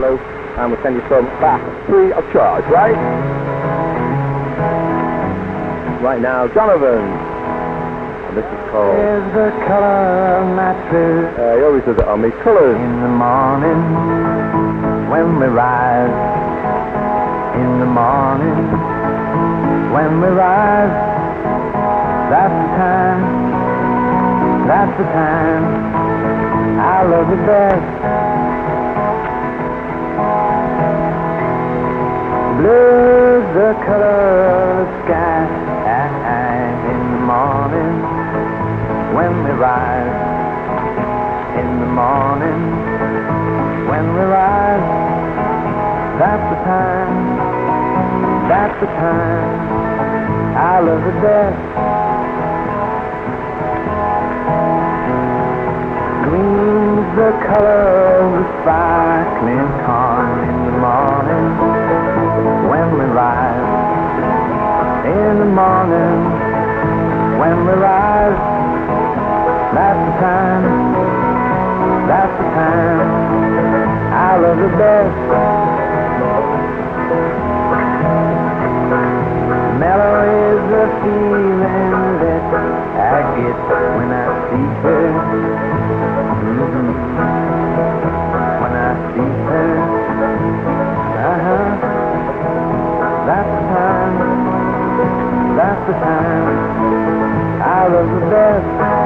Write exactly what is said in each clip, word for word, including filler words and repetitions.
and we'll send you some back free of charge, right? Right now, Donovan. And this is called... Is the color of my truth. Uh, he always does it on me. Colours. In the morning, when we rise. In the morning, when we rise. That's the time. That's the time. I love it best. Blue's the color of the sky. In the morning, when we rise. In the morning, when we rise. That's the time. That's the time. I love it best. Green's the color of the sparkling corn. In the morning, when we rise. In the morning, when we rise. That's the time. That's the time. I love it best. Mellow is the feeling that I get when I see her. Mm-hmm. When I see her. Uh-huh. That's the time. That's the time. I love the best.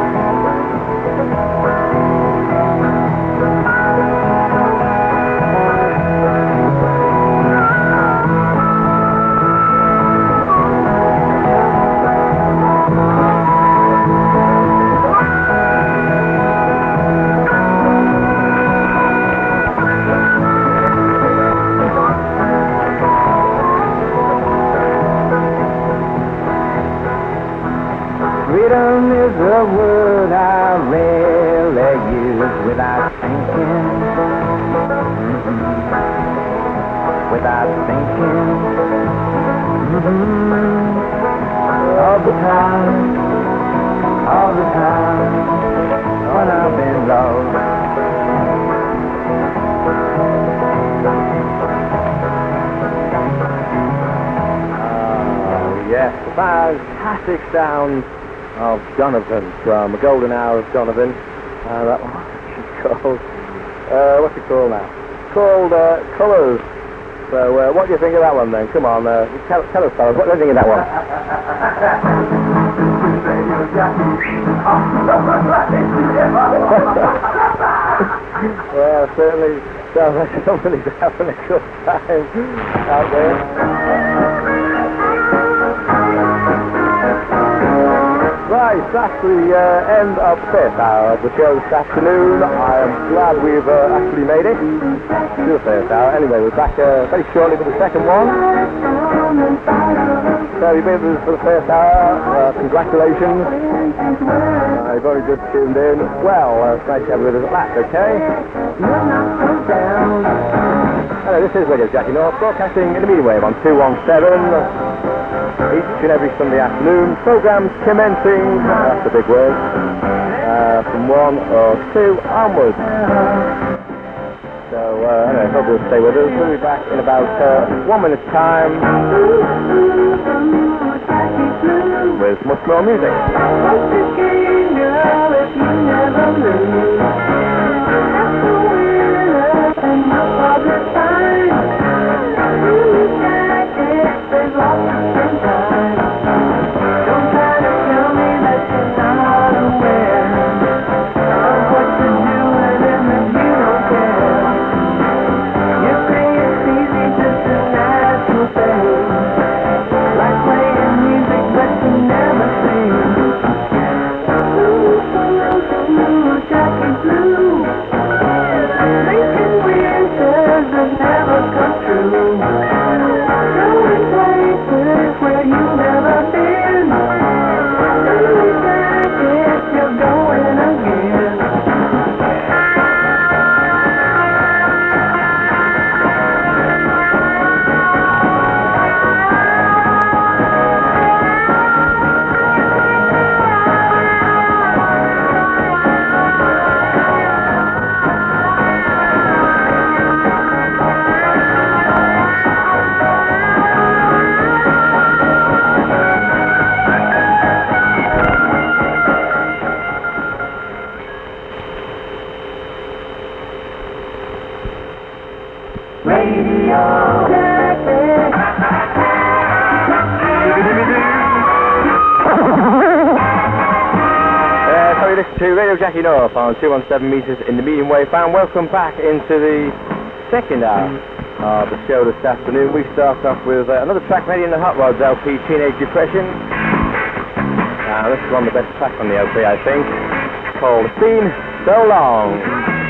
Freedom is a word I rarely use without thinking. Mm-hmm. Without thinking. Mm-hmm. All the time. All the time. When I've been low. Oh, yes, the fantastic sound of Donovan from The Golden Hour of Donovan. Uh, that one is called, uh, what's it called now? It's called uh, Colours. So uh, what do you think of that one then? Come on, uh, tell, tell us, fellas, what do you think of that one? Well, certainly sounds like somebody's having a good time out there. Right, that's the uh, end of the first hour of the show this afternoon. I am glad we've uh, actually made it to the first hour. Anyway, we're back uh, very shortly for the second one. So you've been with us for the first hour. Uh, congratulations. Uh, you've only just tuned in. Well, uh, it's nice to have you with us at last, okay? Hello, this is Radio Jackie North, broadcasting in the medium wave on two one seven. Each and every Sunday afternoon, programmes commencing, that's a big word, uh, from one or two onwards. So, uh, anyway, hope you'll stay with us. We'll be back in about uh, one minute's time with much more music. Blue. Radio Jackie. Uh, so you listen to Radio Jackie North on two one seven metres in the medium wave band. Welcome back into the second hour of the show this afternoon. We start off with uh, another track made in the Hot Rods L P, Teenage Depression. Uh, this is one of the best tracks on the L P, I think. It's called It's Been So Long.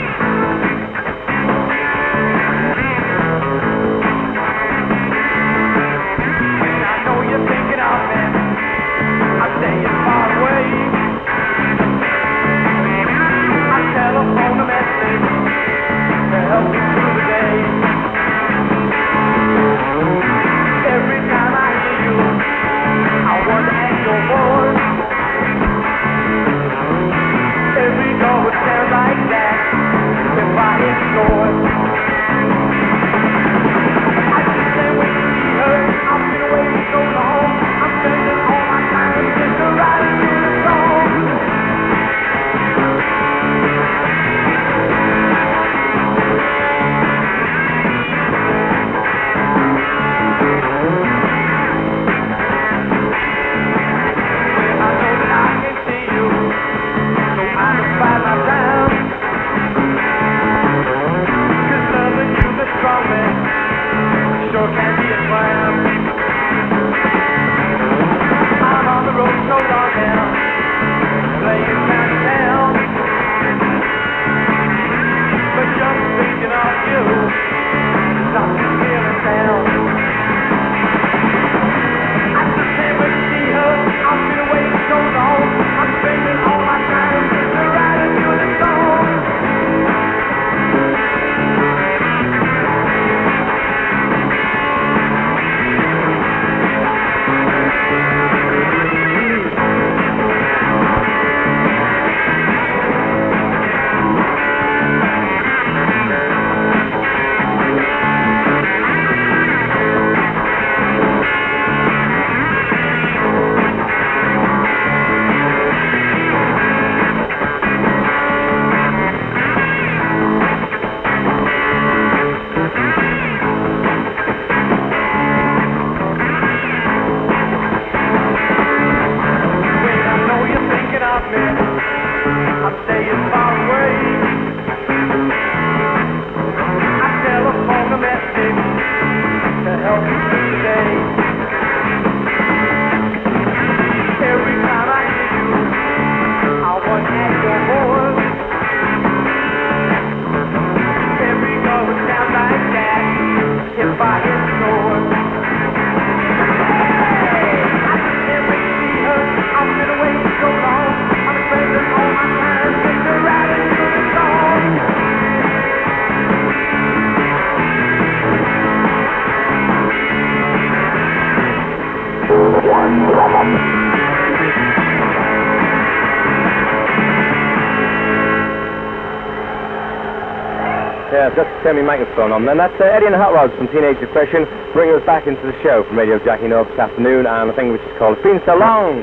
Yeah, just turn my microphone on then. That's uh, Eddie and the Hot Rods from Teenage Depression, bringing us back into the show from Radio Jackie North this afternoon, and a thing which is called It's Been So Long.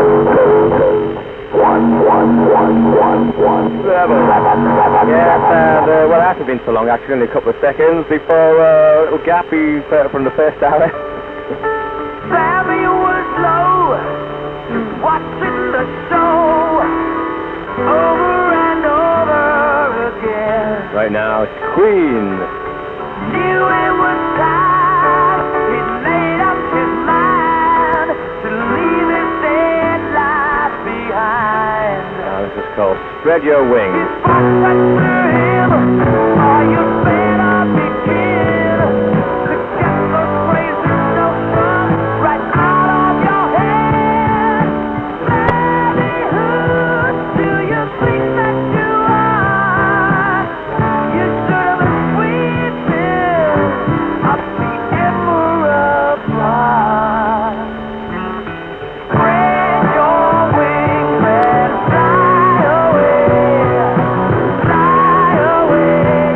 One, one, one, one, one, seven. Yes, and uh, well, it hasn't been so long actually, only a couple of seconds before uh, a little gap we uh, from the first hour. Sammy was low, just watching the show over and over again. Right now, it's Queen. Knew it was time, he made up his mind to leave his dead life behind. Now, this is called Spread Your Wings. His voice touched him, are you better begin to get those crazy notions right out of your head? Babyhood, do you think that you are? You should have been sweeping up the emperor block. Spread your wings and fly away, fly away.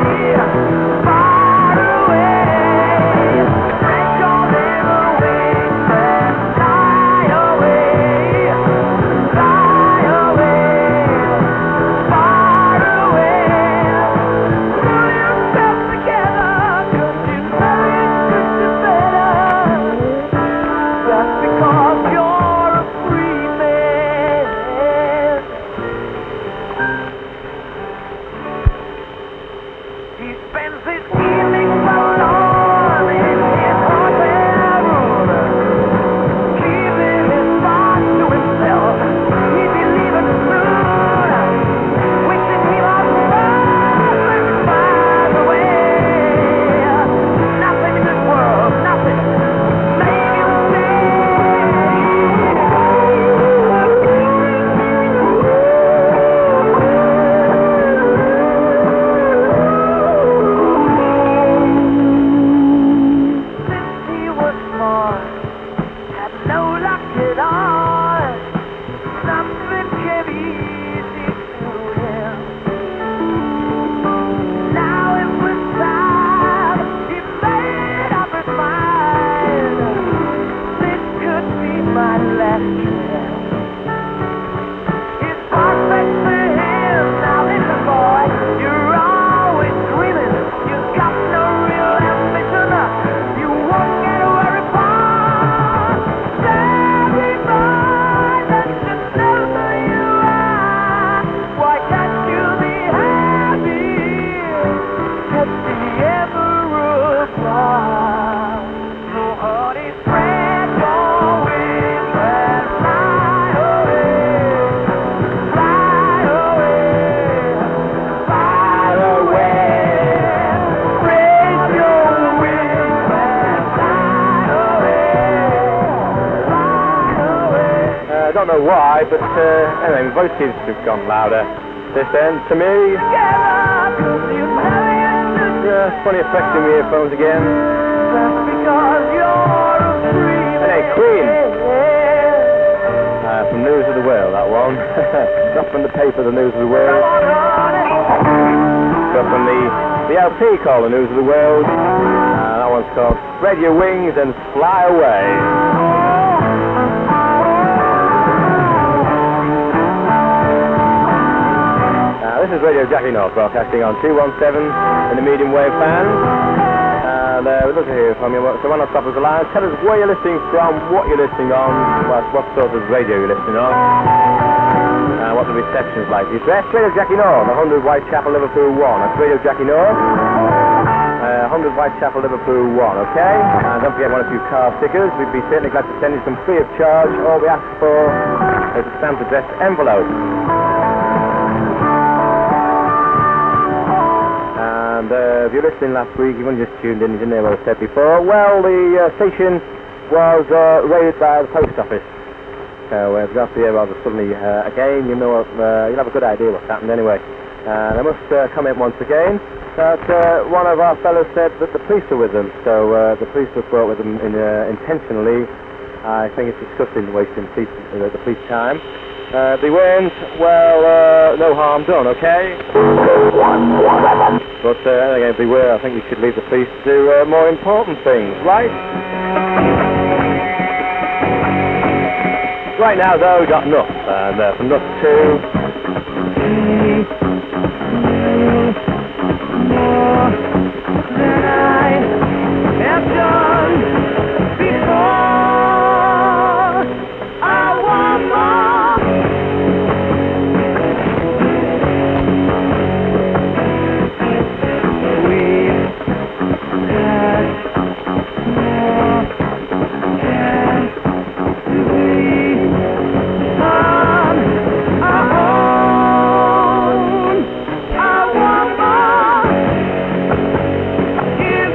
don't know why, but uh, anyway, my voice seems to have gone louder this end. To me, yeah, it's funny affecting my earphones again. Hey, Queen. Uh, from News of the World, that one. Not from the paper, the News of the World. But from the, the L P called the News of the World. Uh, that one's called Spread Your Wings and Fly Away. Uh, this is Radio Jackie North, broadcasting on two one seven in the medium wave band. And uh, we'd love to hear from you. So why not stop us a line? Tell us where you're listening from, what you're listening on, what, what sort of radio you're listening on, and what the reception's like. The address, Radio Jackie North, one hundred Whitechapel, Liverpool one. That's Radio Jackie North, uh, one hundred Whitechapel, Liverpool one, okay? And don't forget one or two car stickers. We'd be certainly glad to send you some free of charge. All we ask for is a stamped addressed envelope. And uh, if you're listening last week, you've only just tuned in, you didn't hear what I said before. Well, the uh, station was uh, raided by the post office. So uh, if you have to hear rather suddenly uh, again, you know, uh, you'll have a good idea what's happened anyway. And I must uh, comment once again that uh, one of our fellows said that the police are with them. So uh, the police were brought with them in, uh, intentionally. I think it's disgusting wasting police, uh, the police time. Uh, they weren't, well, uh, no harm done, okay? But uh, again, if they were, I think we should leave the police to do uh, more important things, right? Right now, though, we got Nuts, and uh, from Nuts to... More than I have done before. I want more. We've had more than we on our own. I want more. Give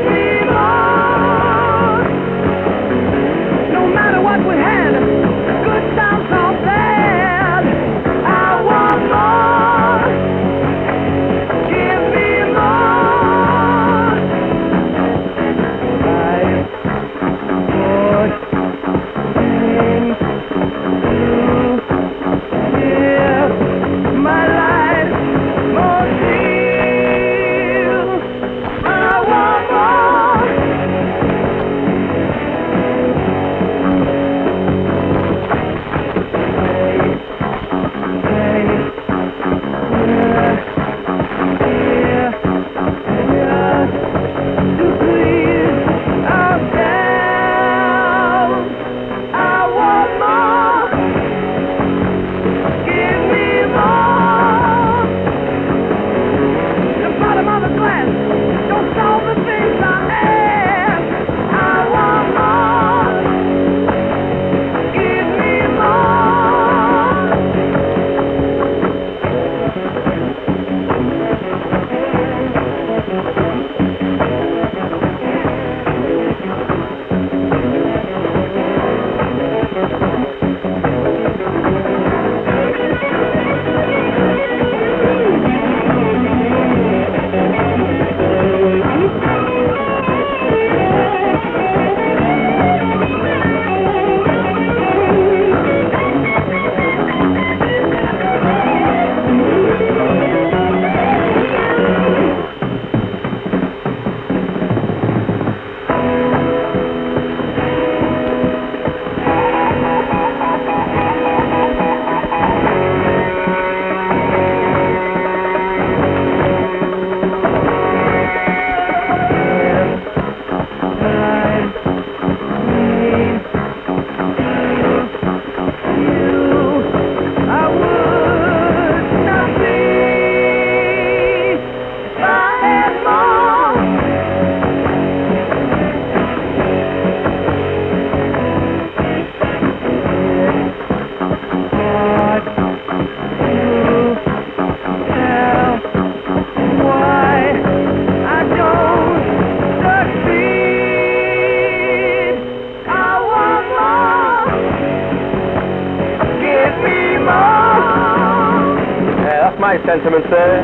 sentiment there.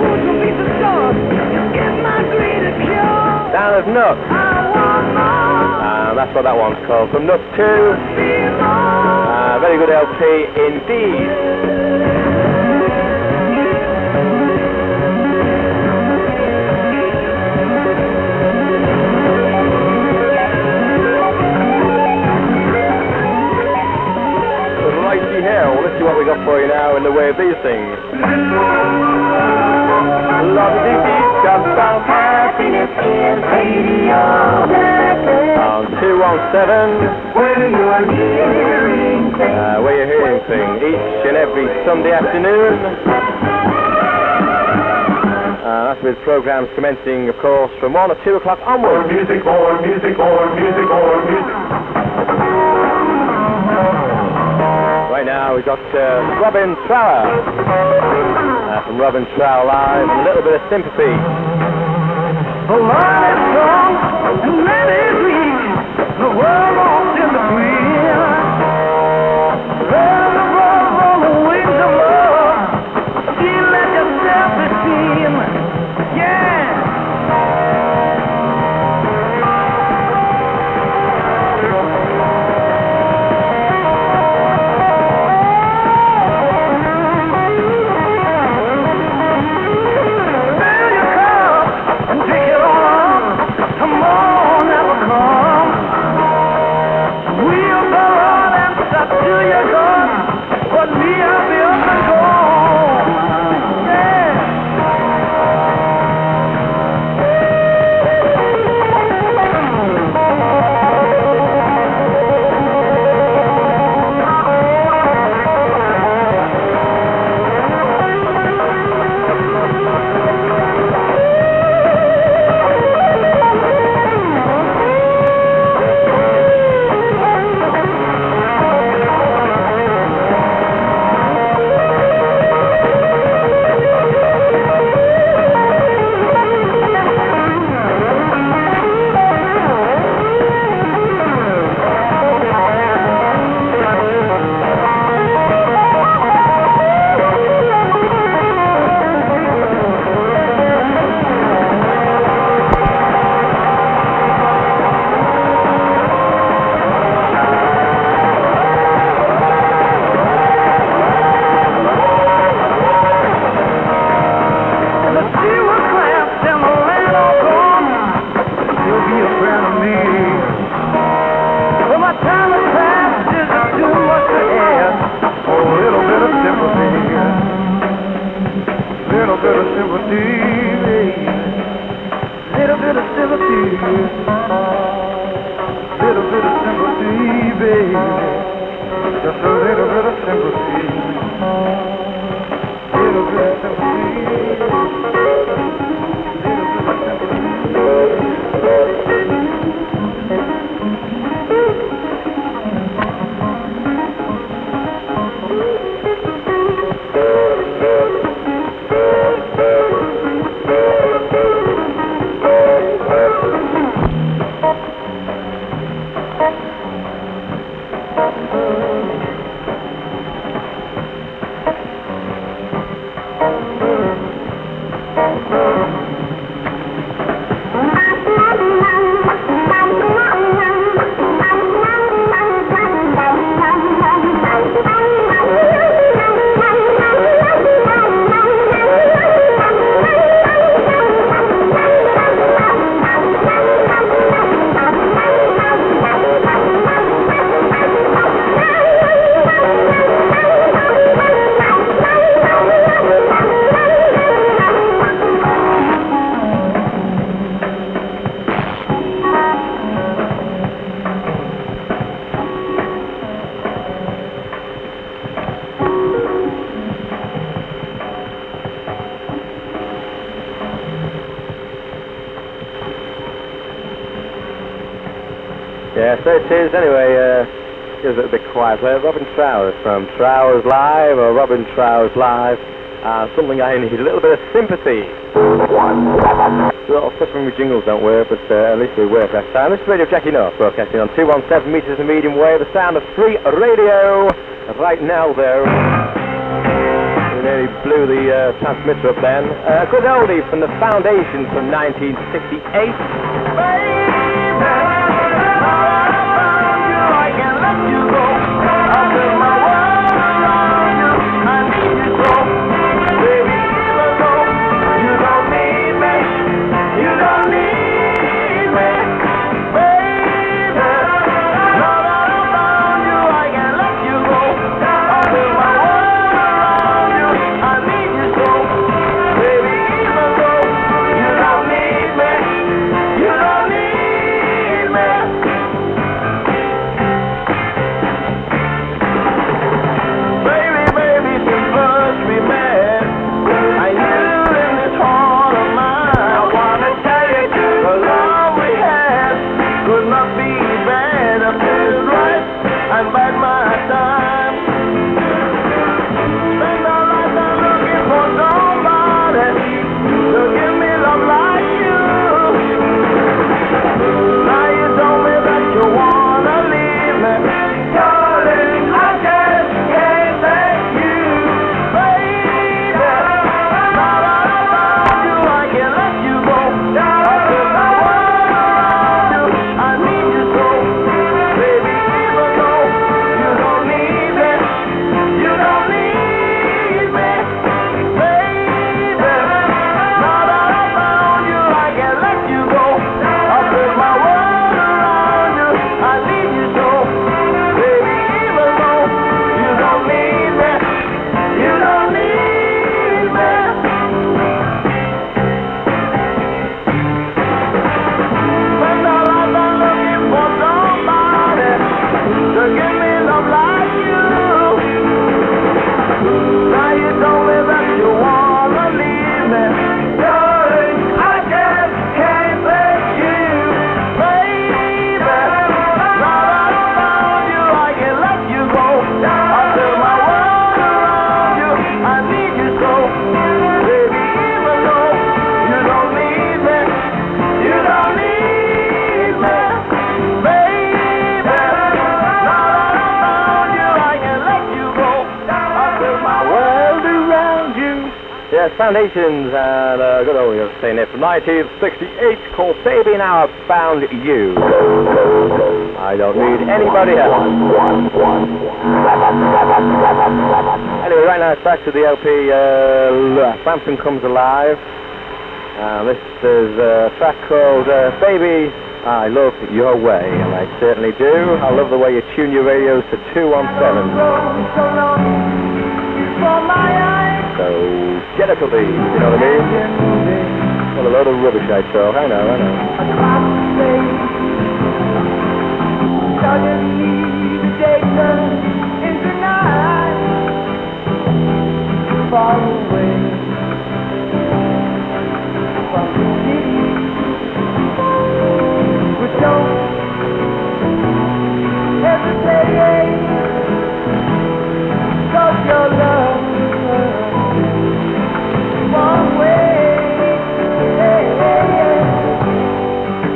Down of Nuts. Uh, that's what that one's called. From Nuts two. Uh, very good L P indeed. Righty hell, let's see what we got for you now in the way of these things. Happiness is radio. On two one seven, Where you're hearing things. uh, where you're hearing things each and every Sunday afternoon. Uh, that's with programs commencing, of course, from one or two o'clock More onwards. music, more music, more music, more music. Right now we've got uh, Robin Trower. Uh, from Robin Trower Live, and a little bit of sympathy. The line is strong and let it reach the world lost in between. Let the roll on the wings of love. You let yourself be seen. Yeah. Fill your cup and take it on. Come on, never come. We'll go on and stop till you're gone. But me, I'll be up and gone. Yeah. The sea was cramped and the land all gone. You'll be a friend of me. Well, my time has passed, is it too much to ask for a little bit of sympathy? Little bit of sympathy, baby. Little bit of sympathy. Little bit of sympathy, baby. Just a little bit of sympathy. Little bit of sympathy. Yeah, so it is. Anyway, uh, it was a bit quiet there. Robin Trowers from Trowers Live, or Robin Trowers Live. Uh, something I need, a little bit of sympathy. Well, especially when we jingles don't work, but uh, at least we work that time. This is Radio Jackie North, broadcasting on two one seven metres the medium wave, the sound of free radio. Right now, though, nearly blew the uh, transmitter up then. Uh, good oldie from the Foundations from nineteen sixty-eight. Foundations and uh, good old, you're saying it from nineteen sixty-eight called Baby Now I've Found You. I don't need anybody else. Anyway, right now it's back to the L P uh, Frampton Comes Alive. Uh, this is a track called uh, Baby I Love Your Way, and I certainly do. I love the way you tune your radios to two one seven. So, get a copy, you know what I mean? What a load of rubbish I talk, I know, I know. Far away from the city, but don't hesitate, 'cause your love one way, hey, hey, hey.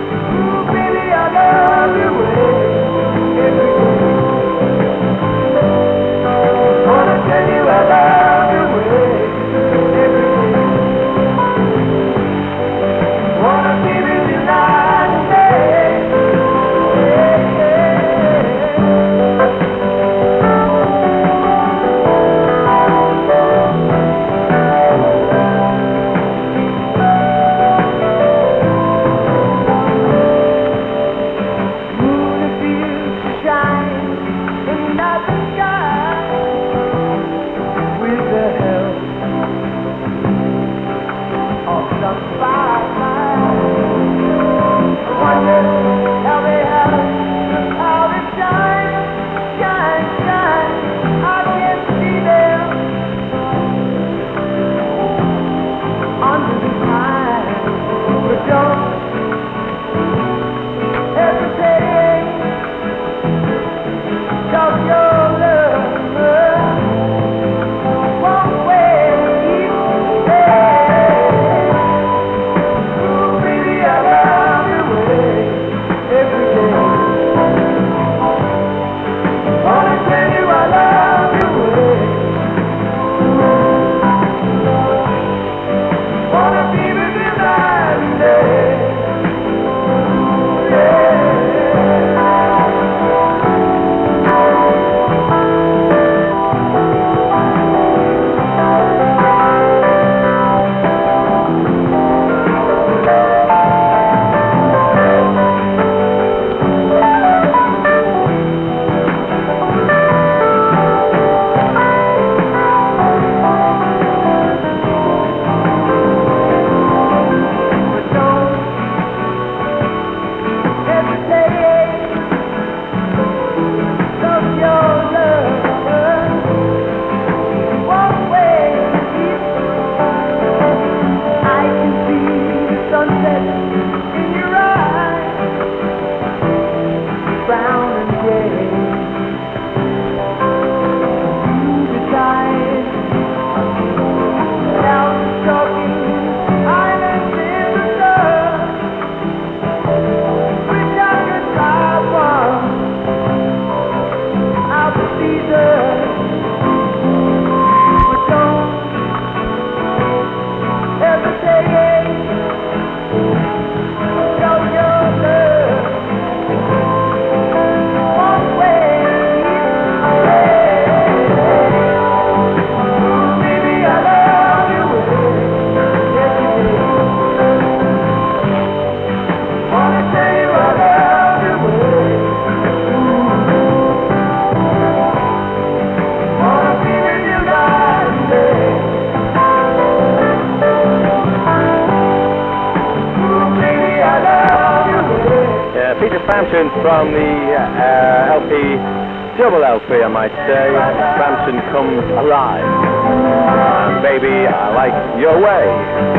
Peter Frampton from the uh, L P, double L P I might say, Frampton Comes Alive. And Baby, I Like Your Way.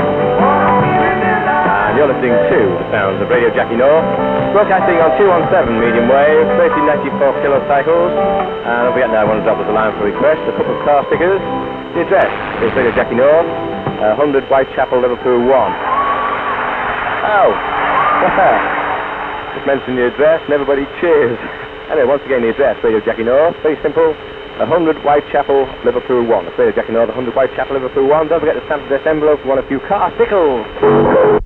And you're listening to the sounds of Radio Jackie North, broadcasting on two one seven medium wave, thirteen ninety-four kilocycles. And don't forget now, I want to drop us a line for requests, a couple of car stickers. The address is Radio Jackie North, uh, one hundred Whitechapel, Liverpool one. Oh, just mention the address and everybody cheers. Anyway, once again, the address, Radio Jackie North, very simple, one hundred Whitechapel, Liverpool one. That's Radio Jackie North, one hundred Whitechapel, Liverpool one. Don't forget to stamp this envelope if you want a few car stickers.